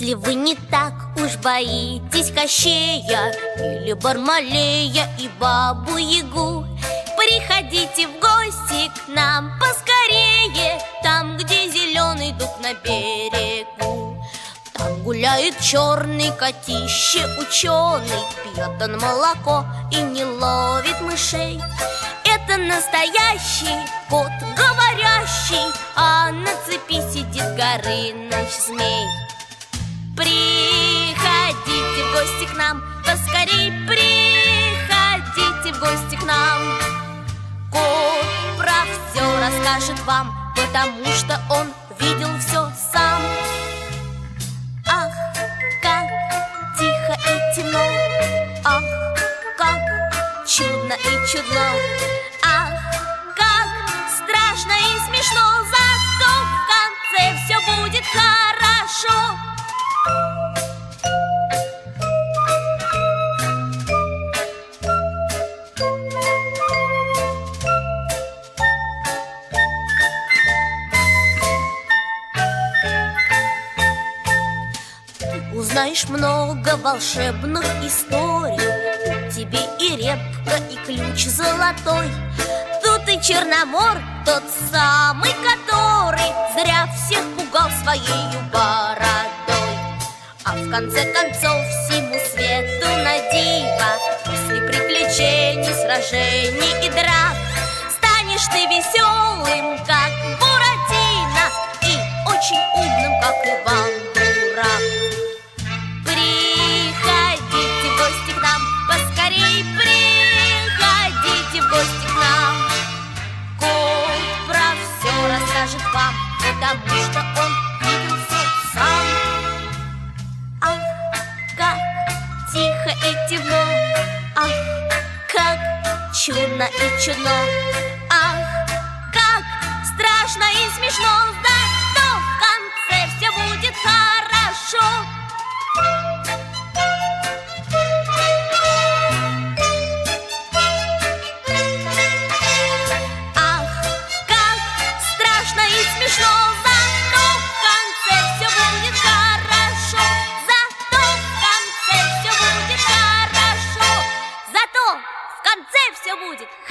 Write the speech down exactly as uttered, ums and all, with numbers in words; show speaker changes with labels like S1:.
S1: Если вы не так уж боитесь Кощея или Бармалея и Бабу-Ягу, приходите в гости к нам поскорее, там, где зеленый дуб на берегу. Там гуляет черный котище ученый, пьет он молоко и не ловит мышей. Это настоящий кот говорящий, а на цепи сидит Горыныч змей. Приходите в гости к нам, поскорей приходите в гости к нам. Кот про все расскажет вам, потому что он видел все сам. Ах, как тихо и темно, ах, как чудно и чудно, ах, как страшно и смешно, зато в конце все будет хорошо. Узнаешь много волшебных историй, тут тебе и репка, и ключ золотой. Тут и Черномор, тот самый, который зря всех пугал своею бородой. А в конце концов всему свету на диво, после приключений, сражений и драк, станешь ты веселым, как Буратино, и очень умным, как Иван-дурак. Приходите в гости к нам, поскорей приходите в гости к нам. Кот про все расскажет вам, потому что он видел все сам. Ах, как тихо и темно, ах, как чудно и чудно, ах, как страшно и смешно, зато в конце все будет хорошо. Ах, как страшно и смешно, зато в конце все будет хорошо. Зато в конце все будет хорошо. Зато в конце все будет